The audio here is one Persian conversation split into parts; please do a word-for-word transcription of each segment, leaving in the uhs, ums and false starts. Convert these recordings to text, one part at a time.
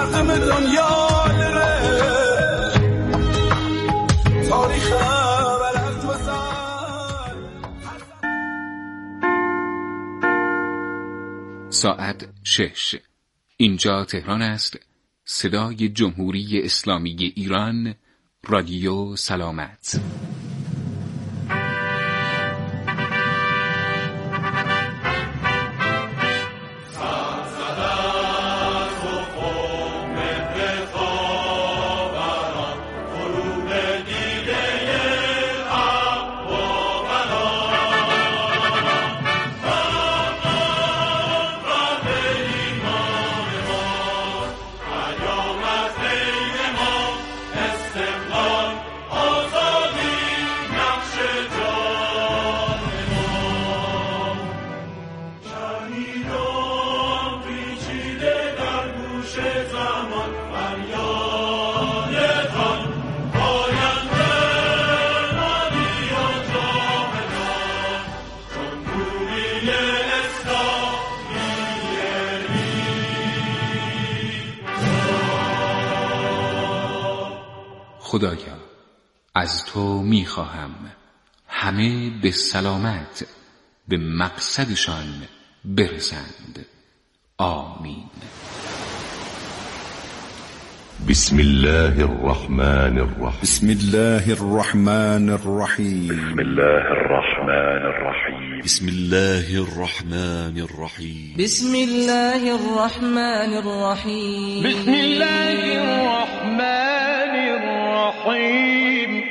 در همه دنیا لره تاریخ بلد وزن. ساعت شش. اینجا تهران است. صدای جمهوری اسلامی ایران، رادیو سلامت. خدایا از تو میخواهم همه به سلامت به مقصدشان برسند. آمین. بسم الله الرحمن الرحیم. بسم الله الرحمن الرحیم. بسم الله الرحمن الرحیم. بسم الله الرحمن الرحیم. بسم الله الرحمن الرحیم. بسم الله الرحمن الرحیم.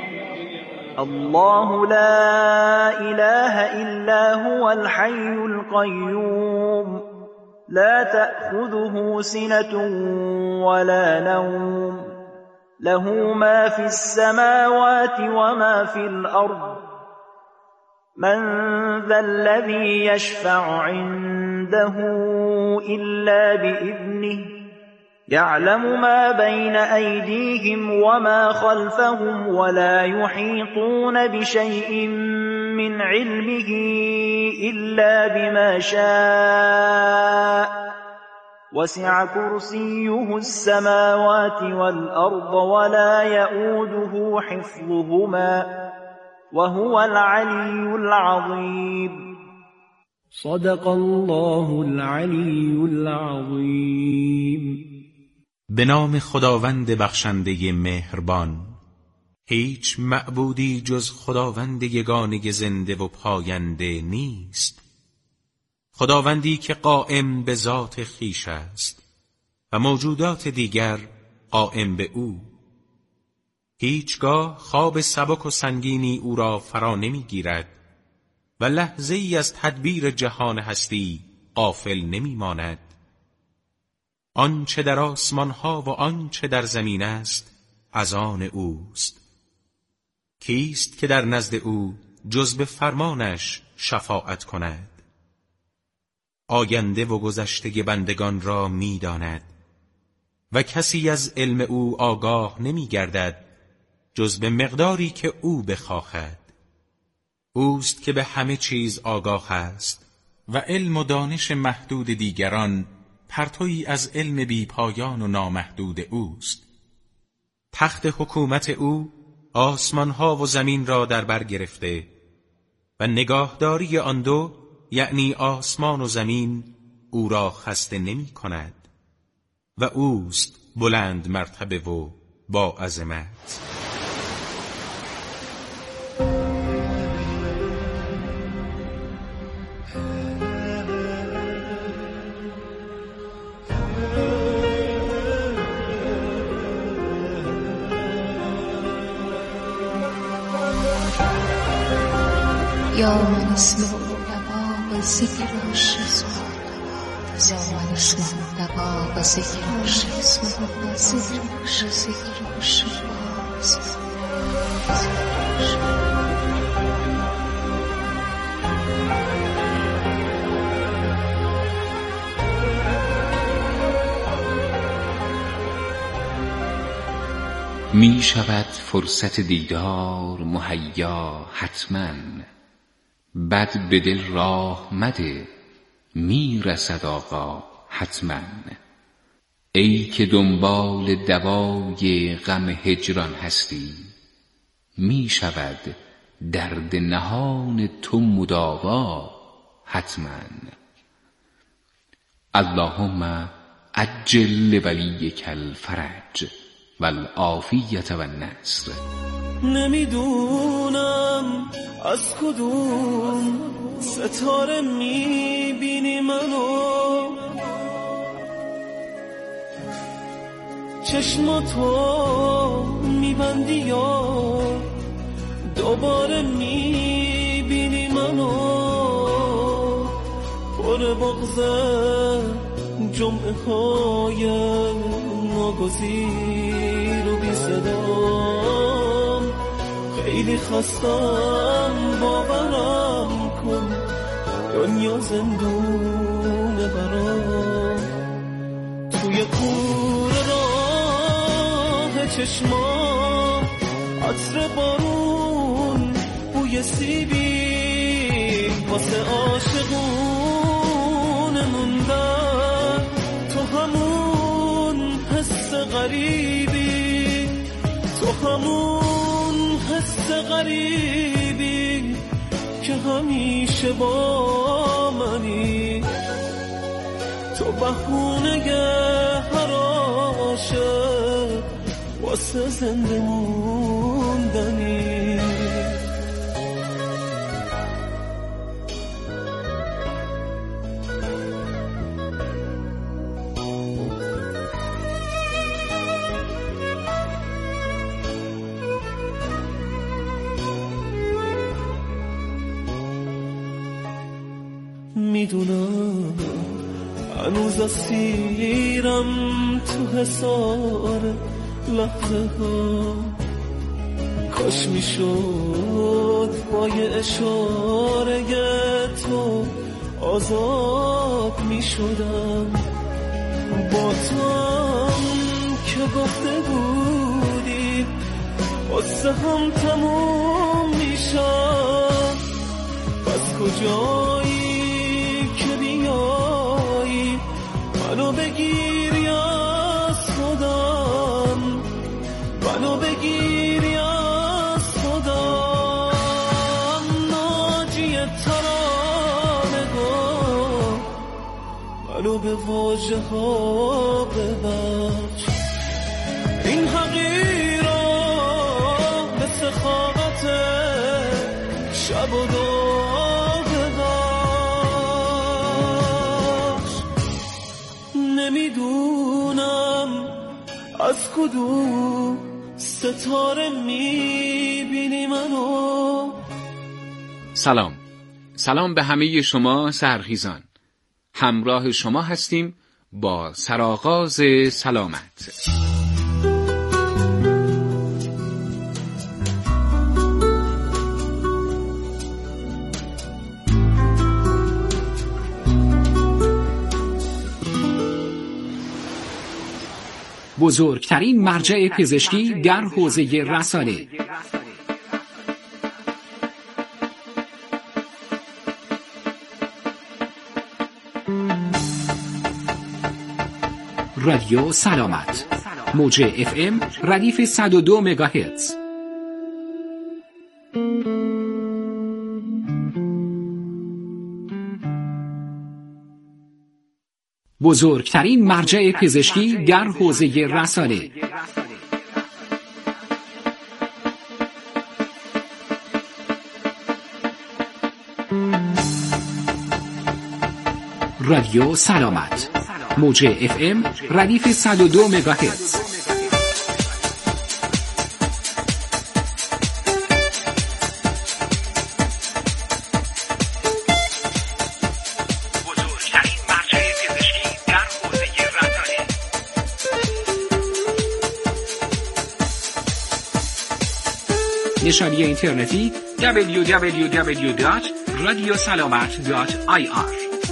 الله لا إله إلا هو الحي القيوم لا تأخذه سنة ولا نوم له ما في السماوات وما في الأرض من ذا الذي يشفع عنده إلا بإذنه يعلم ما بين أيديهم وما خلفهم ولا يحيطون بشيء من علمه إلا بما شاء وسع كرسيه السماوات والأرض ولا يؤوده حفظهما وهو العلي العظيم. صدق الله العلی العظیم. به نام خداوند بخشنده مهربان. هیچ معبودی جز خداوند یگانه زنده و پاینده نیست، خداوندی که قائم به ذات خویش است و موجودات دیگر قائم به او. هیچگاه خواب سبک و سنگینی او را فرا نمیگیرد و لحظه ای از تدبیر جهان هستی غافل نمی ماند. آنچه در آسمان ها و آنچه در زمین است از آن اوست. کیست که در نزد او جز به فرمانش شفاعت کند؟ آینده و گذشته بندگان را می داند و کسی از علم او آگاه نمی گردد جز به مقداری که او بخواهد. اوست که به همه چیز آگاه است و علم و دانش محدود دیگران پرتویی از علم بی پایان و نامحدود اوست. تخت حکومت او آسمانها و زمین را در بر گرفته و نگاهداری آن دو یعنی آسمان و زمین او را خسته نمی کند و اوست بلند مرتبه و با عظمت. یا من اسمع دقاق ذکر الشیخ یا من اسمع دقاق ذکر الشیخ ذکر الشیخ. می شود فرصت دیدار مهیا حتما، بد به دل راه مده می رسد آقا حتما. ای که دنبال دوای غم هجران هستی، می شود درد نهان تو مداوا حتما. اللهم عجل ولیک الفرج والعافیة والنصر. نمیدونم از کدوم ستاره میبینی منو، چشماتو میبندی یا دوباره میبینی منو، پر بغضه جمعه های ناگزیر و بی صدام، خیلی خستم باورم کن دنیا زندونه برام. توی کوره راه چشما عطر بارون بوی سیبی واسه عاشقون موندن، تو همون حس غریبی، تو همون حس غریبی که همیشه با منی، تو بهونه هر عاشق واسه زنده موندنی. میدونم هنوز اسیرم تو حصار لحظه ها، کاش میشد با یه اشاره تو آزاد میشدم. با تو هم که گفته بودی قصه هم تموم میشم، پس کجایی که بیایی منو بگیری از خودم، منو بگیری از خودم. ناجی ترانه گو منو به واژه ها ببخش، این حقیرا به سخاوت شب و دو نمیدونم از کدوم ستاره میبینی منو. سلام، سلام به همه شما سحرخیزان. همراه شما هستیم با سرآغاز سلامت. بزرگترین مرجع پزشکی در حوزه رسانه. رادیو سلامت، موج اف ام ردیف صد و دو مگاهرتز. بزرگترین مرجع پزشکی در حوزه رسانه. رادیو سلامت، موج اف ام ردیف صد و دو مگاهرتز. نشانی اینترنتی دبلیو دبلیو دبلیو دات رادیو سلامت دات آی آر.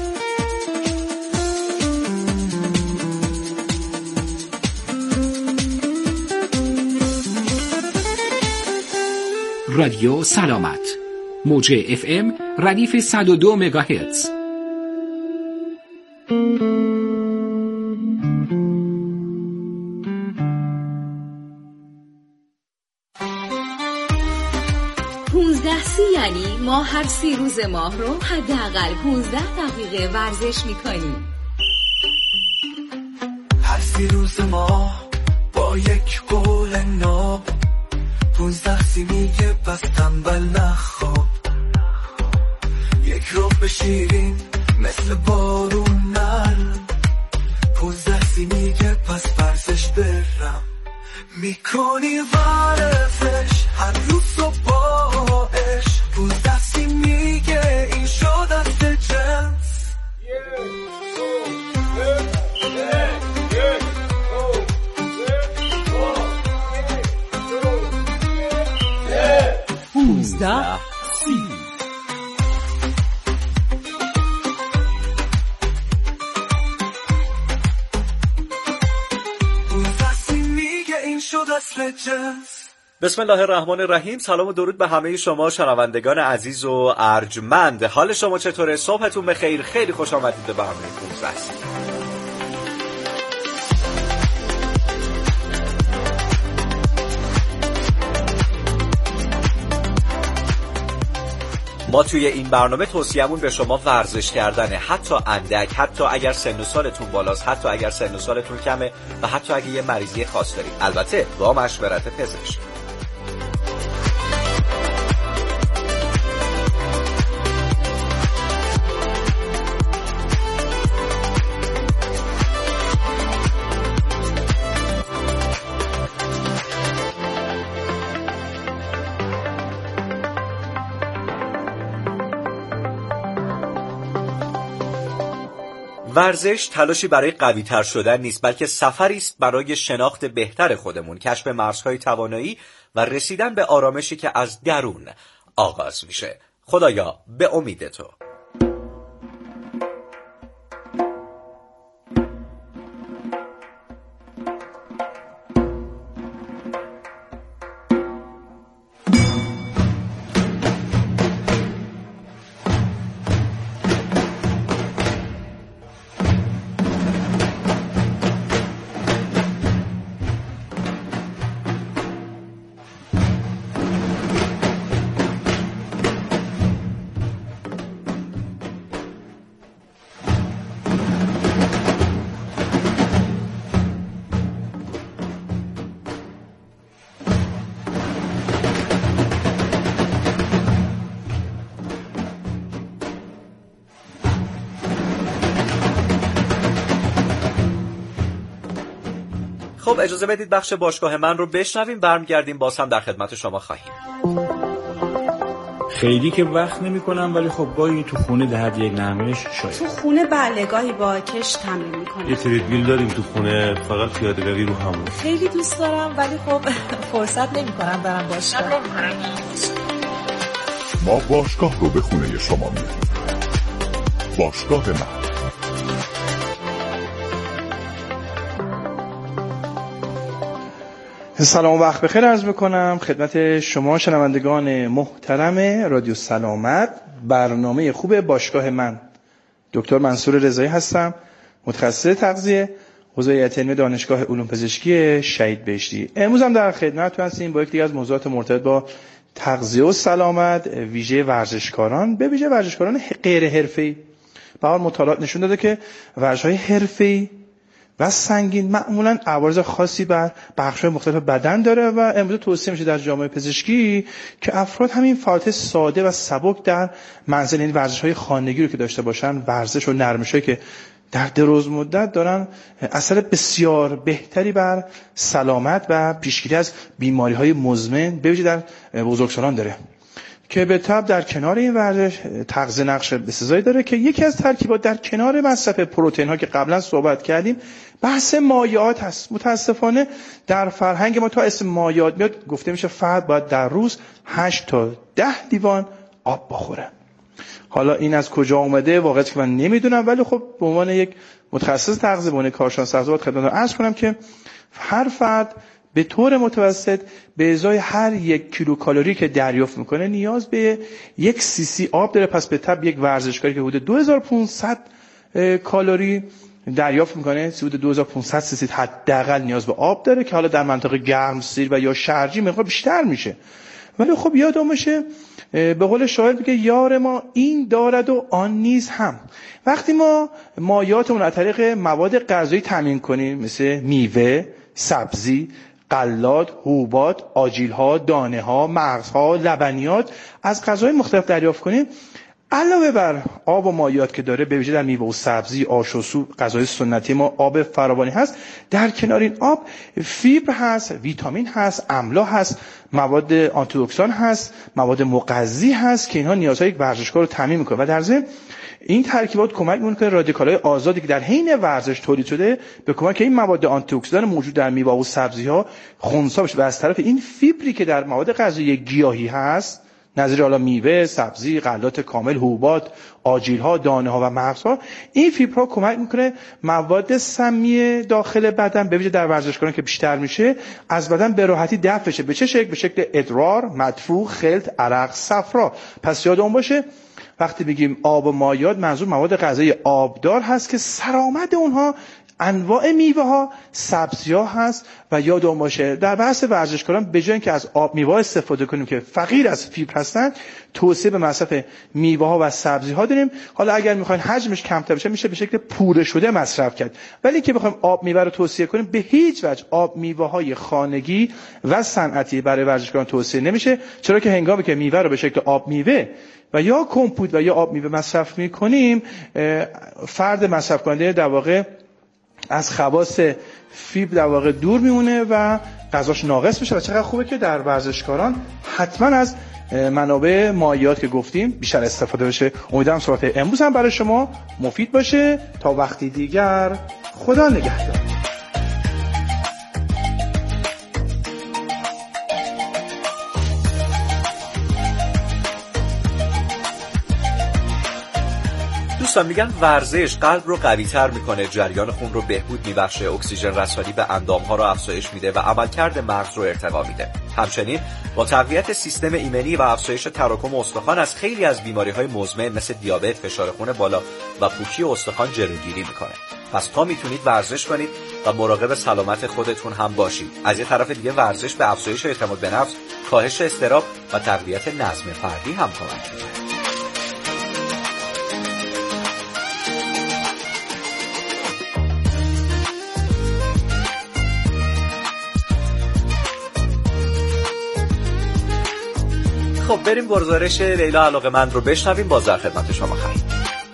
رادیو سلامت، موج اف ام ردیف صد و دو مگاهرتز. ما هر سی روز ماه رو حداقل پانزده دقیقه ورزش میکنیم. هر سی روز ماه با یک قول ناب، پونزده سی میگه پس تنبل نخواب، یک رو بشیرین مثل بارون نرم، پونزده سی میگه پس ورزش برم، میکنی ورزش هر روز صبحش، پونزده سی میگه این شد دست جنس. پونزده سی بسم الله الرحمن الرحیم. سلام و درود به همه شما شنوندگان عزیز و ارجمند. حال شما چطوره؟ صبحتون بخیر. خیلی خوش آمدید به برنامه پونزده سی. ما توی این برنامه توصیه‌مون به شما ورزش کردنه، حتی اندک، حتی اگر سن و سالتون بالاست، حتی اگر سن و سالتون کمه و حتی اگه یه مریضی خاص دارید، البته با مشورت پزشک. ورزش تلاشی برای قوی تر شدن نیست، بلکه سفری است برای شناخت بهتر خودمون، کشف مرزهای توانایی و رسیدن به آرامشی که از درون آغاز میشه. خدایا به امید تو. خب اجازه بدید بخش باشگاه من رو بشنویم، برمیگردیم باز هم در خدمت شما خواهیم. خیلی که وقت نمی کنم، ولی خب گاهی تو خونه ده حد یک نرمش شاید. تو خونه بله گاهی با کش تمرین میکنم. یه تریدمیل داریم تو خونه، فقط پیاده روی رو همون. خیلی دوست دارم ولی خب فرصت نمی کنم برم باشگاه. ما باشگاه رو به خونه شما میاریم. باشگاه من. سلام و وقت بخیر عرض میکنم خدمت شما شنوندگان محترم رادیو سلامت. برنامه خوب باشگاه من، دکتر منصور رضایی هستم، متخصص تغذیه، حوزه هیئت علمی دانشگاه علوم پزشکی شهید بهشتی. امروز هم در خدمتتون هستیم با یک دیگه از موضوعات مرتبط با تغذیه و سلامت، ویژه ورزشکاران، به ویژه ورزشکاران غیر حرفه‌ای. به هر مطالعات نشون داده که ورزش‌های حرفه‌ای و سنگین معمولاً عوارض خاصی بر بخش‌های مختلف بدن داره و امروز توصیه میشه در جامعه پزشکی که افراد همین فعالیت ساده و سبک در منزل، یعنی ورزش‌های خانگی رو که داشته باشن، ورزش و نرمش‌هایی که در دراز مدت دارن اثر بسیار بهتری بر سلامت و پیشگیری از بیماری‌های مزمن به ویژه در بزرگسالان داره که به طب در کنار این ورزش تغذیه نقش بسزایی داره که یکی از ترکیبات در کنار مصرف پروتئین ها که قبلا صحبت کردیم بحث مایعات هست. متاسفانه در فرهنگ ما تا اسم مایعات میاد گفته میشه فرد باید در روز هشت تا ده لیوان آب بخوره. حالا این از کجا اومده واقعا که من نمیدونم، ولی خب به عنوان یک متخصص تغذیه، به عنوان کارشناس تغذیه باید خدمتتون عرض کنم که هر فرد به طور متوسط به ازای هر یک کیلو کالری که دریافت میکنه نیاز به یک سی سی آب داره. پس به طب یک ورزشکاری که حدود دو هزار و پانصد کالری دریافت میکنه، حدود دو هزار و پانصد سی سی حداقل نیاز به آب داره که حالا در منطقه گرمسیر و یا شرجی مقدار بیشتر میشه. ولی خب یادم باشه به قول شاعر میگه یار ما این دارد و آن نیز هم. وقتی ما مایاتمون از طریق مواد غذایی تامین کنیم مثل میوه، سبزی، غلات، حبوبات، آجیل‌ها، دانه‌ها، مغزها، لبنیات از غذاهای مختلف دریافت کنیم، علاوه بر آب و مایات که داره به ویژه در میوه و سبزی، آش و سوپ، غذای سنتی ما آب فراوانی هست، در کنار این آب فیبر هست، ویتامین هست، املا هست، مواد آنتی اکسیدان هست، مواد مغذی هست که اینها نیازهای یک ورزشکار رو تامین میکنه و در ضمن این ترکیبات کمک میکنه رادیکال‌های آزادی که در حین ورزش تولید شده به کمک این مواد آنتی اکسیدان موجود در میوه و سبزی‌ها خنثی بشه و از طرف این فیبری که در مواد غذایی گیاهی هست نظیر حالا میوه، سبزی، غلات کامل، حبوبات، آجیل‌ها، دانه‌ها و مغزها، این فیبرها کمک میکنه مواد سمی داخل بدن به ویژه در ورزشکاران که بیشتر میشه از بدن به راحتی دفع بشه. به چه شکل؟ به شکل ادرار، مدفوع، خلط، عرق، صفرا. پس یادمون باشه وقتی بگیم آب و مایات منظور مواد غذایی آبدار هست که سرآمد اونها انواع میوه ها، سبزی ها هست و یادمون باشه در بحث ورزشکاران به جای اینکه از آب میوه استفاده کنیم که فقیر از فیبر هستن، توصیه به مصرف میوه ها و سبزی ها داریم. حالا اگر میخواین حجمش کمتر بشه میشه به شکل پوره شده مصرف کرد، ولی که بخوایم آب میوه رو توصیه کنیم به هیچ وجه آب میوه های خانگی و صنعتی برای ورزشکاران توصیه نمیشه، چرا که هنگامی که میوه رو به شکل آب میوه و یا کمپوت و یا آب میوه مصرف میکنیم فرد مصرف کننده در واقع از خواص فیبر در واقع دور میمونه و غذاش ناقص میشه و چقدر خوبه که در ورزشکاران حتما از منابع مایعات که گفتیم بیشتر استفاده بشه. امیدوارم صحبت امروز هم برای شما مفید باشه. تا وقتی دیگر خدا نگهدار. دوستان میگن ورزش قلب رو قوی‌تر میکنه، جریان خون رو بهبود میبخشه، اکسیژن رسانی به اندام‌ها رو افزایش میده و عملکرد مغز رو ارتقا میده. همچنین با تقویت سیستم ایمنی و افزایش تراکم استخوان از خیلی از بیماری‌های مزمن مثل دیابت، فشار خون بالا و پوکی استخوان جلوگیری میکنه. پس تا میتونید ورزش کنید و مراقب سلامت خودتون هم باشید. از یه طرف دیگه ورزش به افزایش اعتماد به نفس، کاهش اضطراب و تقویت نظم فردی هم کمک میکنه. خب بریم گزارش لیلا علاقه‌مند رو بشنویم، باز در خدمت شما خواهیم.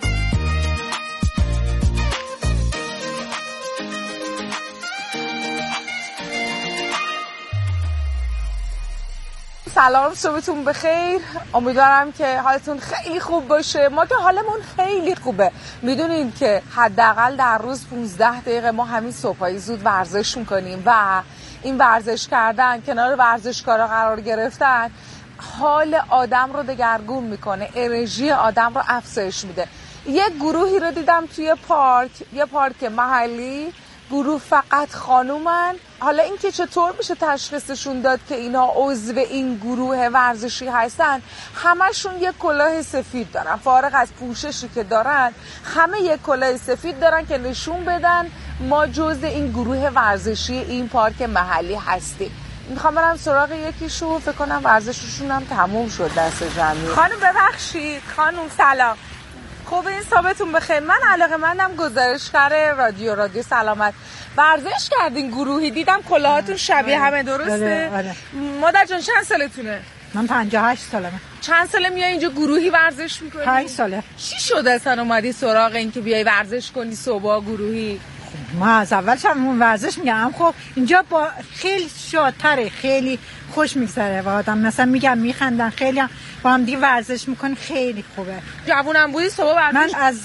سلام، صبحتون بخیر. امیدوارم که حالتون خیلی خوب باشه. ما که حالمون خیلی خوبه. میدونید که حداقل در روز پانزده دقیقه ما همین صبحای زود ورزش میکنیم و این ورزش کردن کنار ورزشکارا قرار گرفتن حال آدم رو دگرگون میکنه، انرژی آدم رو افزایش میده. یک گروهی رو دیدم توی پارک، یه پارک محلی، گروه فقط خانومن. حالا این که چطور میشه تشخیصشون داد که اینا عضو این گروه ورزشی هستن؟ همشون یک کلاه سفید دارن، فارغ از پوششی که دارن همه یک کلاه سفید دارن که نشون بدن ما جزء این گروه ورزشی این پارک محلی هستیم. میخوام برم سراغ یکیشون، فکر کنم ورزششون هم تموم شد دست جمعی. خانم ببخشید. خانم سلام، خوب این صبحتون بخیر. من علاقه‌مندم گزارشگر رادیو رادیو سلامت. ورزش کردین گروهی، دیدم کلاهاتون شبیه همه، درسته؟ آره آره. مادر جان چند سالتونه؟ من پنجاه و هشت سالمه. چند ساله میای اینجا گروهی ورزش میکنی؟ پنج ساله. چی شده اصلا اومدی سراغ این که بیای ورزش کنی صبح گروهی؟ ما از اولش هم ورزش میگم، خب اینجا با خیلی شادتره، خیلی خوش میگذره و آدم مثلا میگم میخندن، خیلی هم با هم دیگه ورزش میکنن، خیلی خوبه. جوونم بودی صبح ورزش؟ من از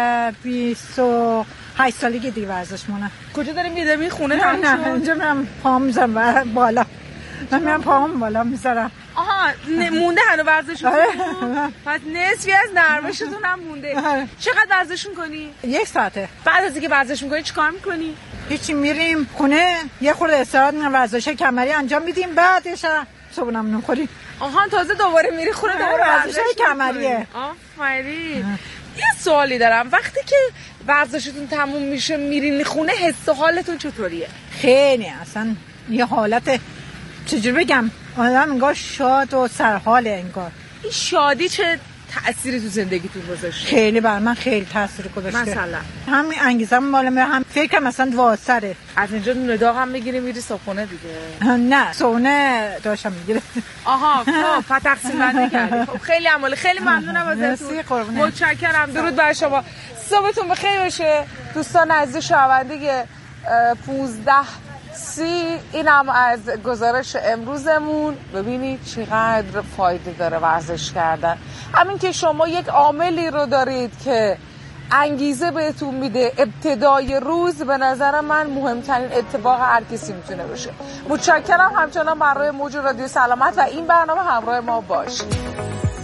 بیست و هشت سالگی دیگه ورزش مونم. کجا داری میدمی خونه؟ نه نه اینجا میرم پام میذارم بالا، من میرم پام بالا میذارم. آها مونده هنو ورزش میکنی؟ پس نصفی از نرمشتون هم مونده. چقدر ورزش میکنی؟ یک ساعته. بعد از اینکه ورزش میکنی چیکار میکنی؟ هیچی، میریم خونه یه خورده استراحت میکنیم، ورزش کمری انجام میدیم، بعدش صبحونم میخوریم. آها تازه دوباره میری خونه دوباره ورزش کمریه. آفرین. یه سوالی دارم، وقتی که ورزشتون تموم میشه میرین خونه حس و حالتون چطوریه؟ خیلی اصلا یه حالت چجوری بگم، آدم انگار شاد و سرحاله انگار. این شادی چه تأثیری تو زندگیتون گذاشته؟ خیلی بر من خیلی تاثیر گذاشته. مثلا همین انگیزم مال من، هم فکر مثلا واسره. از اینجا نداغ هم میگیری میری صبحونه دیگه؟ نه صبحونه داشتم میگیره. آها خب تقسیم بندی کردی. خب خیلی عمالی، خیلی ممنونم ازتون، متشکرم. درود بر شما، صبحتون بخیر باشه دوستان عزیز شنونده پانزده سی. اینم از گزارش امروزمون. ببینید چقدر فایده داره ورزش کردن. همین که شما یک عاملی رو دارید که انگیزه بهتون میده ابتدای روز، به نظر من مهمترین اتفاق هر کسی میتونه باشه. متشکرم. همچنان برای موج رادیو سلامت و این برنامه همراه ما باشید.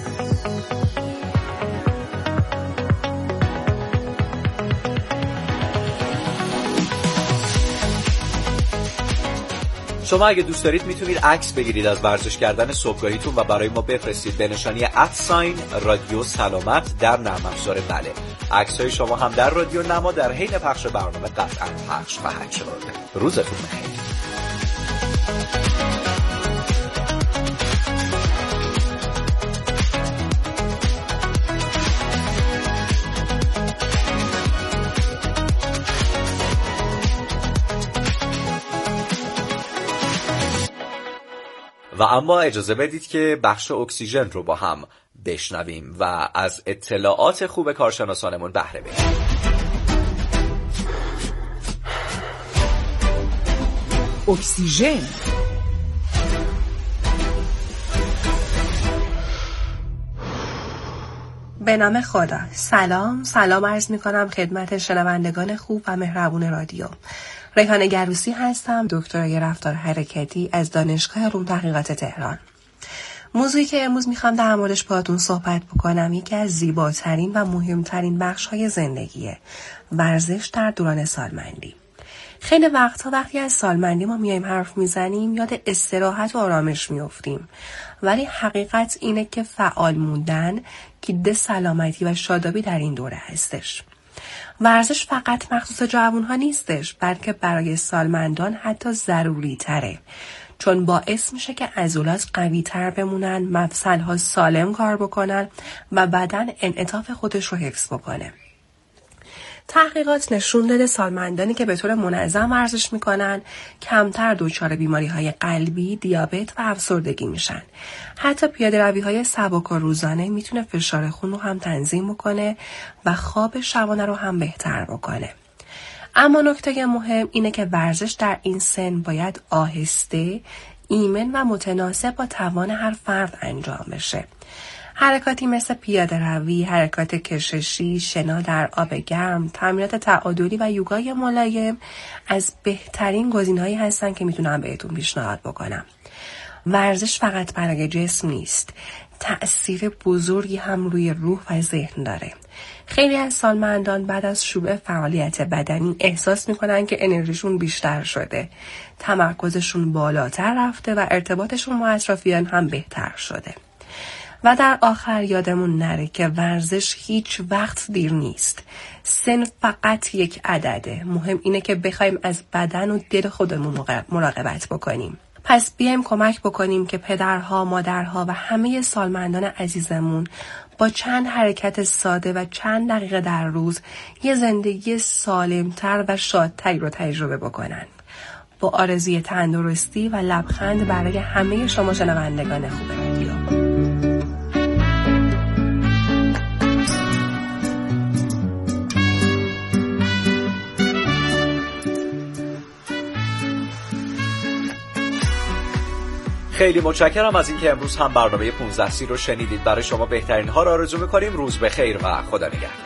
شما اگه دوست دارید میتونید عکس بگیرید از ورزش کردن صبحگاهیتون و برای ما بفرستید به نشانی ات ساین رادیو سلامت در نرم افزار بله. عکس‌های شما هم در رادیو نما در حین پخش برنامه قطعاً پخش خواهد شد. روزتون بخیر. و اما اجازه بدید که بخش اکسیژن رو با هم بشنویم و از اطلاعات خوب کارشناسانمون بهره ببریم. اکسیژن. به نام خدا. سلام سلام عرض می کنم خدمت شنوندگان خوب و مهربون رادیو. ریحانه گروسی هستم، دکترای رفتار حرکتی از دانشگاه علوم تحقیقات تهران. موضوعی که امروز میخوام در موردش باهاتون صحبت بکنم یکی از زیباترین و مهمترین بخش‌های زندگیه، ورزش در دوران سالمندی. خیلی وقتها وقتی از سالمندی ما میایم حرف میزنیم یاد استراحت و آرامش میافتیم، ولی حقیقت اینه که فعال موندن کلید سلامتی و شادابی در این دوره هستش. ورزش فقط مخصوص جوانها نیستش، بلکه برای سالمندان حتی ضروری تره، چون باعث میشه که عضلات قوی تر بمونن، مفصلها سالم کار بکنن و بدن انعطاف خودش رو حفظ بکنه. تحقیقات نشون داده سالمندانی که به طور منظم ورزش میکنن کمتر دچار بیماری‌های قلبی، دیابت و افسردگی میشن. حتی پیاده‌روی‌های سبک و روزانه میتونه فشار خون رو هم تنظیم بکنه و خواب شبانه رو هم بهتر بکنه. اما نکته مهم اینه که ورزش در این سن باید آهسته، ایمن و متناسب با توان هر فرد انجام بشه. حرکاتی مثل پیاده روی، حرکات کششی، شنا در آب گرم، تمرینات تعادلی و یوگای ملایم از بهترین گزینه‌هایی هستن که میتونم بهتون پیشنهاد بکنم. ورزش فقط برای جسم نیست، تأثیر بزرگی هم روی روح و ذهن داره. خیلی از سالمندان بعد از شروع فعالیت بدنی احساس میکنن که انرژیشون بیشتر شده، تمرکزشون بالاتر رفته و ارتباطشون با اطرافیان هم بهتر شده. و در آخر یادمون نره که ورزش هیچ وقت دیر نیست. سن فقط یک عدده. مهم اینه که بخوایم از بدن و دل خودمون مراقبت بکنیم. پس بیایم کمک بکنیم که پدرها، مادرها و همه سالمندان عزیزمون با چند حرکت ساده و چند دقیقه در روز یه زندگی سالمتر و شادتری رو تجربه بکنن. با آرزوی تندرستی و لبخند برای همه شما شنوندگان خوب رادیو. خیلی متشکرم از اینکه امروز هم برنامه پانزده سی رو شنیدید. برای شما بهترین ها را آرزو می‌کنیم. روز بخیر و خدا نگهدار.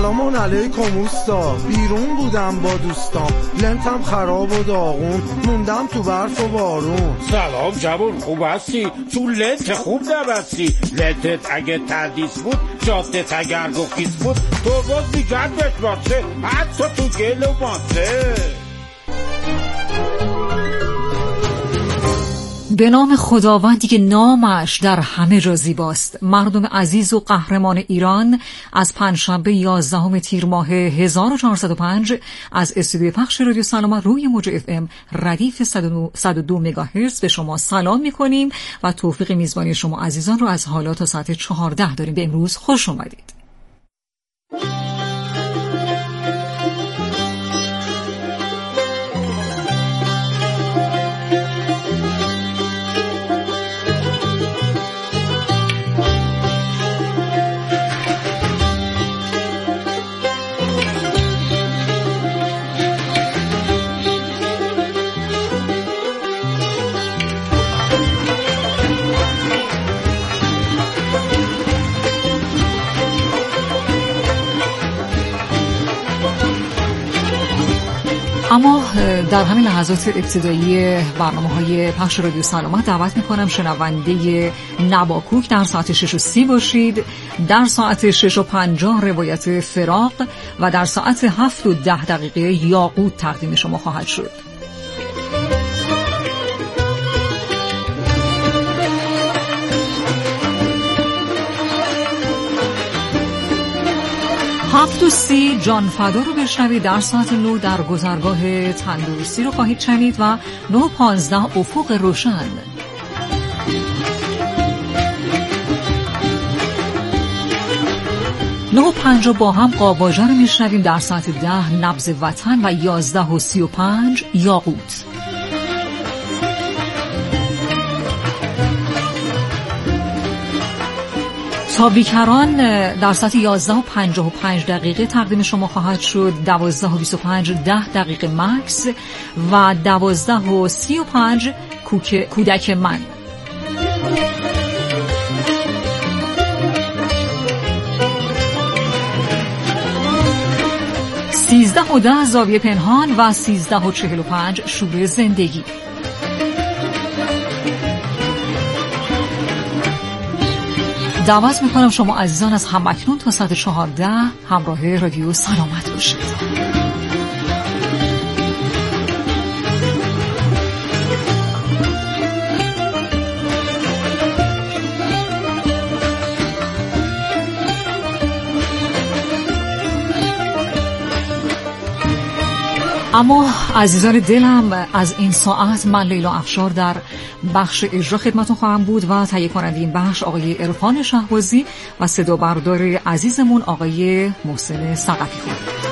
سلام علیکم اوستا، بیرون بودم با دوستام، لنتم خراب و داغون، موندم تو برف و بارون. سلام جوون، خوب هستی؟ تو لنت خوب نبستی؟ لنتت اگه تردیس بود، جادت اگر گخیز بود، تو باز بیگرد بشماسه، حتی تو گل و ماسه. به نام خداوندی که نامش در همه جا زیباست. مردم عزیز و قهرمان ایران، از پنجشنبه یازدهم تیر ماه هزار و چهارصد و پنج از استودیوی پخش رادیو سلامت روی موج اف ام ردیف صد و دو مگاهرتز به شما سلام می‌کنیم و توفیق میزبانی شما عزیزان رو از حالا تا ساعت چهارده داریم. به امروز خوش اومدید. اما در همین لحظات ابتدایی برنامه‌های پخش رادیو سلامت دعوت می‌کنم شنونده نواکوک در ساعت شش و سی باشید، در ساعت شش و پنجاه روایت فراق و در ساعت هفت و ده دقیقه یاقوت تقدیم شما خواهد شد. هفت و سی جان فدا رو بشنوید. در ساعت نو در گذرگاه تندرستی رو خواهید شنید و نه و پانزده افق روشن. نه و پنجاه با هم قاواژه رو میشنویم. در ساعت ده نبض وطن و یازده و سی و پنج یاقوت. تا بیکران در ساعت یازده و پنجاه و پنج دقیقه تقدیم شما خواهد شد. دوازده و بیست و پنج ده دقیقه مکس و دوازده و سی و پنج کودک من. سیزده و ده زاویه پنهان و سیزده و چهل و پنج شور زندگی. دعوت میکنم شما عزیزان از همکنون تا ساعت چهارده همراه رادیو سلامت باشید. اما عزیزان دلم، از این ساعت من لیلا افشار در بخش اجرا خدمتون خواهم بود و تهیه کننده این بخش آقای عرفان شهبازی و صدا بردار عزیزمون آقای محسن ثقفی خورد.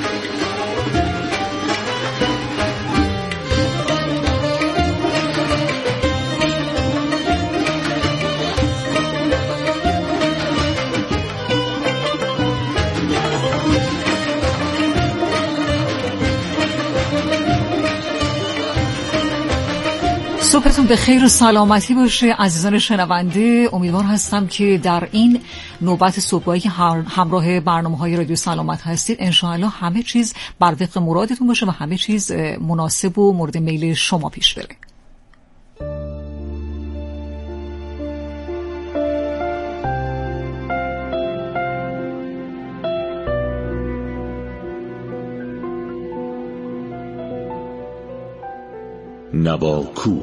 صبحتون به خیر و سلامتی باشه عزیزان شنونده. امیدوار هستم که در این نوبت صبحایی که همراه برنامه‌های رادیو سلامت هستید انشاءالله همه چیز بر وفق مرادتون باشه و همه چیز مناسب و مورد میل شما پیش بره. نواکوک.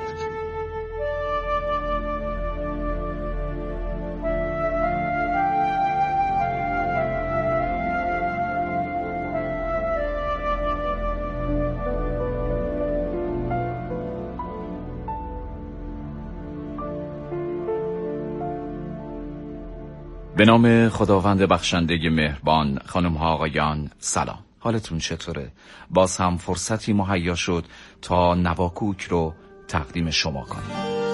به نام خداوند بخشنده مهربان. خانم ها آقایان سلام، حالتون چطوره؟ باز هم فرصتی مهیا شد تا نواکوک رو تقدیم شما کنیم.